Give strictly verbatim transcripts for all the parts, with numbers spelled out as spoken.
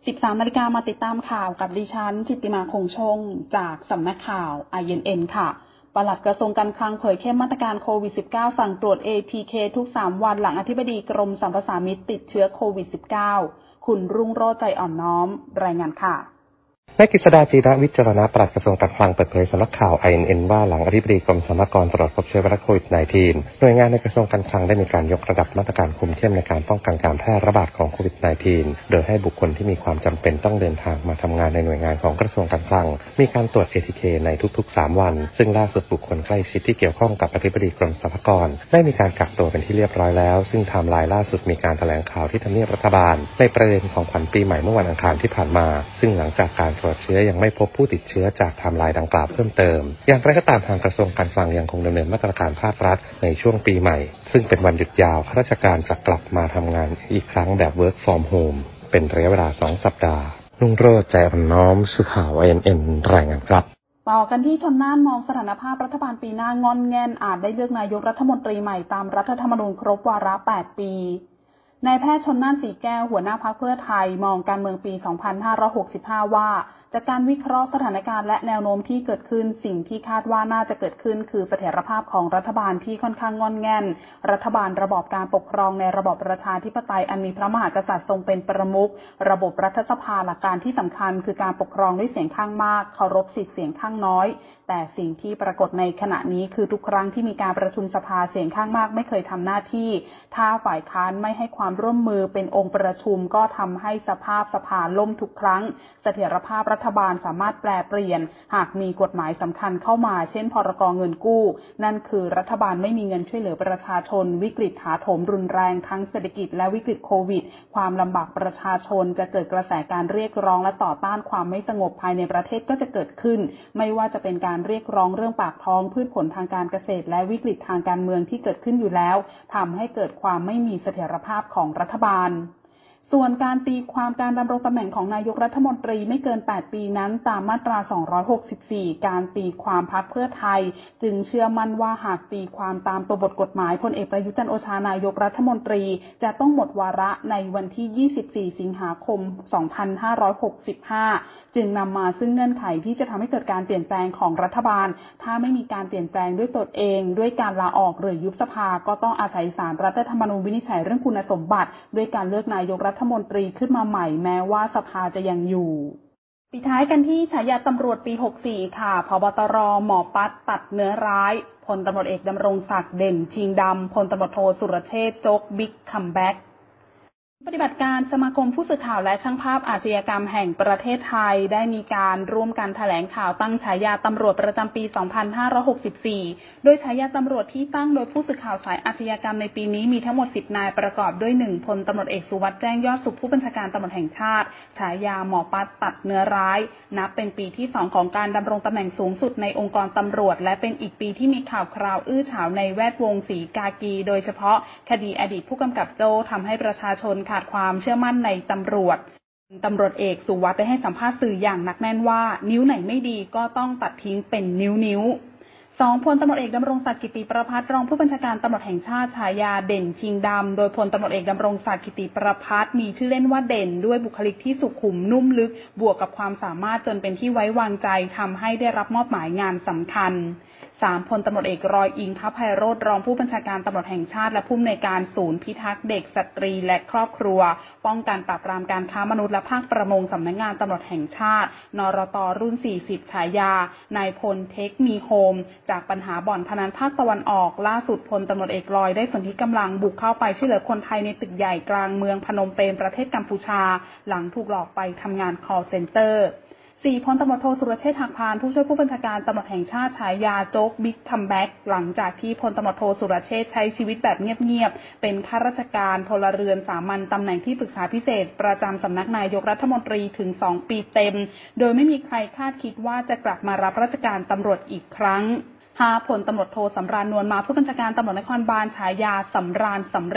สิบสาม นาฬิกามาติดตามข่าวกับดิฉันจิตติมาคงชงจากสำนักข่าว ไอ เอ็น เอ็น ค่ะปลัดกระทรวงการคลังเผยเข้มมาตรการโควิด สิบเก้า สั่งตรวจ เอ ที เค ทุกสามวันหลังอธิบดีกรมสรรพสามิตติดเชื้อโควิด สิบเก้า คุณรุ่งโรจน์ใจอ่อนน้อมรายงานค่ะนายกฤษดาจีระวิจารณะปลัดกระทรวงการคลังเปิดเผยสำนักข่าว ไอ เอ็น เอ็น ว่าหลังอธิบดีกรมสรรพากรตรวจพบเชื้อไวรัสโควิด สิบเก้า หน่วยงานในกระทรวงการคลังได้มีการยกระดับมาตรการคุมเข้มในการป้องกันการแพร่ระบาดของโควิด สิบเก้า โดยให้บุคคลที่มีความจำเป็นต้องเดินทางมาทำงานในหน่วยงานของกระทรวงการคลังมีการตรวจ เอ ที เค ในทุกๆสามวันซึ่งล่าสุดบุคคลใกล้ชิดที่เกี่ยวข้องกับอธิบดีกรมสรรพากรได้มีการกักตัวเป็นที่เรียบร้อยแล้วซึ่งไทม์ไลน์ล่าสุดมีการแถลงข่าวที่ทำเนียบรัฐบาลในประเด็นของขวัญปีใหม่เมื่อวันอังคารที่ผ่านมาซึ่งหลังจากการตรวจเชื้อยังไม่พบผู้ติดเชื้อจากไทม์ไลน์ดังกล่าวเพิ่มเติมอย่างไรก็ตามทางกระทรวงการคลังยังคงดำเนินมาตรการภาครัฐในช่วงปีใหม่ซึ่งเป็นวันหยุดยาวข้าราชการจะกลับมาทำงานอีกครั้งแบบ work from home เป็นระยะเวลาสองสัปดาห์รุ่งโรจน์ใจอ่อนน้อมสื่อข่าว ไอ เอ็น เอ็น รายงานครับต่อกันที่ชลน่านมองสถานภาพรัฐบาลปีหน้างอนแง่นอาจได้เลือกนายกรัฐมนตรีใหม่ตามรัฐธรรมนูญครบวาระแปดปีนายแพทย์ชลน่านสีแก้วหัวหน้าพรรคเพื่อไทยมองการเมืองปีสองพันห้าร้อยหกสิบห้าว่าจากการวิเคราะห์สถานการณ์และแนวโน้มที่เกิดขึ้นสิ่งที่คาดว่าน่าจะเกิดขึ้นคือเสถียรภาพของรัฐบาลที่ค่อนข้างงอนแง่นรัฐบาลระบอบการปกครองในระบอบประชาธิปไตยอันมีพระมหากษัตริย์ทรงเป็นประมุขระบบรัฐสภาหลักการที่สำคัญคือการปกครองด้วยเสียงข้างมากเคารพสิทธิเสียงข้างน้อยแต่สิ่งที่ปรากฏในขณะนี้คือทุกครั้งที่มีการประชุมสภาเสียงข้างมากไม่เคยทำหน้าที่ถ้าฝ่ายค้านไม่ให้ความร่วมมือเป็นองค์ประชุมก็ทำให้สภาพสภาล่มทุกครั้งเสถียรภาพรัฐบาลสามารถแปรเปลี่ยนหากมีกฎหมายสำคัญเข้ามาเช่นพรก.เงินกู้นั่นคือรัฐบาลไม่มีเงินช่วยเหลือประชาชนวิกฤตถาโถมรุนแรงทั้งเศรษฐกิจและวิกฤตโควิดความลำบากประชาชนจะเกิดกระแสการเรียกร้องและต่อต้านความไม่สงบภายในประเทศก็จะเกิดขึ้นไม่ว่าจะเป็นการเรียกร้องเรื่องปากท้องพืชผลทางการเกษตรและวิกฤตทางการเมืองที่เกิดขึ้นอยู่แล้วทำให้เกิดความไม่มีเสถียรภาพของรัฐบาลส่วนการตีความการดำรงตำแหน่งของนายกรัฐมนตรีไม่เกินแปดปีนั้นตามมาตราสองร้อยหกสิบสี่การตีความพรรคเพื่อไทยจึงเชื่อมั่นว่าหากตีความตามตัวบทกฎหมายพลเอกประยุทธ์จันทร์โอชานายกรัฐมนตรีจะต้องหมดวาระในวันที่ยี่สิบสี่สิงหาคมสองพันห้าร้อยหกสิบห้าจึงนำมาซึ่งเงื่อนไขที่จะทำให้เกิดการเปลี่ยนแปลงของรัฐบาลถ้าไม่มีการเปลี่ยนแปลงด้วยตนเองด้วยการลาออกหรือยุบสภาก็ต้องอาศัยศาลรัฐธรรมนูญวินิจฉัยเรื่องคุณสมบัติด้วยการเลือกนายกรัฐมนตรีขึ้นมาใหม่แม้ว่าสภาจะยังอยู่ปิดท้ายกันที่ฉายาตำรวจปีหกสิบสี่ค่ะผบตรหมอปั๊ดตัดเนื้อร้ายพลตำรวจเอกดำรงศักดิ์เด่นชิงดำพลตำรวจโทสุรเชษฐ์โจ๊กบิ๊กคัมแบ็กปฏิบัติการสมาคมผู้สื่อข่าวและช่างภาพอาชญากรรมแห่งประเทศไทยได้มีการร่วมกันแถลงข่าวตั้งฉายาตำรวจประจำปีสองพันห้าร้อยหกสิบสี่โดยฉายาตำรวจที่ตั้งโดยผู้สื่อข่าวสายอาชญากรรมในปีนี้มีทั้งหมดสิบนายประกอบด้วยหนึ่งพลตำรวจเอกสุวัสด์แจ้งยอดสุขผู้บัญชาการตำรวจแห่งชาติฉายาหมอปั๊ดตัดเนื้อร้ายนับเป็นปีที่สองของการดำรงตำแหน่งสูงสุดในองค์กรตำรวจและเป็นอีกปีที่มีข่าวคราวอื้อฉาวในแวดวงศรีกากีโดยเฉพาะคดีอดีตผู้กำกับโจ้ทำให้ประชาชนขาดความเชื่อมั่นในตำรวจตำรวจเอกสุวัสดิ์ได้ให้สัมภาษณ์สื่ออย่างหนักแน่นว่านิ้วไหนไม่ดีก็ต้องตัดทิ้งเป็นนิ้วๆสองพลตำรวจเอกดำรงศักดิ์กิติประภัสรองผู้บัญชาการตำรวจแห่งชาติฉายาเด่นชิงดำโดยพลตำรวจเอกดำรงศักดิ์กิติประภัสมีชื่อเล่นว่าเด่นด้วยบุคลิกที่สุขุมนุ่มลึกบวกกับความสามารถจนเป็นที่ไว้วางใจทำให้ได้รับมอบหมายงานสำคัญสามพลตำรวจเอกรอยอิงคไพโรจน์รองผู้บัญชาการตำรวจแห่งชาติและผู้อำนวยการศูนย์พิทักษ์เด็กสตรีและครอบครัวป้องกันปราบปรามการค้ามนุษย์และภาคประมงสำนักงานตำรวจแห่งชาตินรต.รุ่นสี่สิบฉายานายพลเทคมีโฮมจากปัญหาบ่อนพนันภาคตะวันออกล่าสุดพลตำรวจเอกรอยได้สนธิกำลังบุกเข้าไปช่วยเหลือคนไทยในตึกใหญ่กลางเมืองพนมเปญประเทศกัมพูชาหลังถูกหลอกไปทำงาน call centerสี่พลตำรวจโทสุรเชษฐ์หักพานผู้ช่วยผู้บัญชาการตำรวจแห่งชาติฉายาโจ๊กบิ๊กคัมแบ็กหลังจากที่พลตำรวจโทสุรเชษฐ์ใช้ชีวิตแบบเงียบๆเป็นข้าราชการพลเรือนสามัญตำแหน่งที่ปรึกษาพิเศษประจำสำนักนายกรัฐมนตรีถึงสองปีเต็มโดยไม่มีใครคาดคิดว่าจะกลับมารับราชการตำรวจอีกครั้งห้าพลตำรวจโทสำราญนวลมาผู้บัญชาการตำรวจนครบาลฉายาสำราญสำเร็จ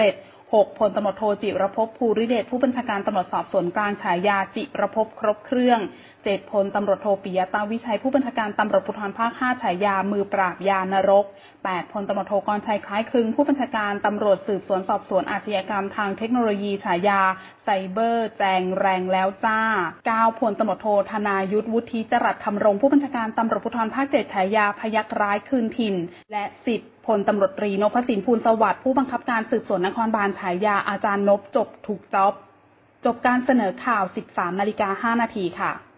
หกพลตำรวจโทจิรภพ ภูริเดชผู้บัญชาการตำรวจสอบสวนกลางฉายาจิรภพครบเครื่องเจ็ดพลตำรวจโทปิยะตาวิชัยผู้บัญชาการตำรวจภูธรภาคห้าฉายามือปราบยานรกแปดพลตำรวจโทกรชัยคล้ายคลึงผู้บัญชาการตำรวจสืบสวนสอบสวนอาชญากรรมทางเทคโนโลยีฉายาไซเบอร์แจงแรงแล้วจ้าเก้าพลตำรวจโทธนายุทธวุฒิจรัสธรรมรงค์ผู้บัญชาการตำรวจภูธรภาคเจ็ดฉายาพยัคฆ์ร้ายคืนถิ่นและสิบพลตำรวจตรีนพสินภูลสวัสดิ์ผู้บังคับการสืบสวนนครบาลฉายาอาจารย์นพจบทุกจ๊อบจบการเสนอข่าว สิบสามนาฬิกาห้านาทีค่ะ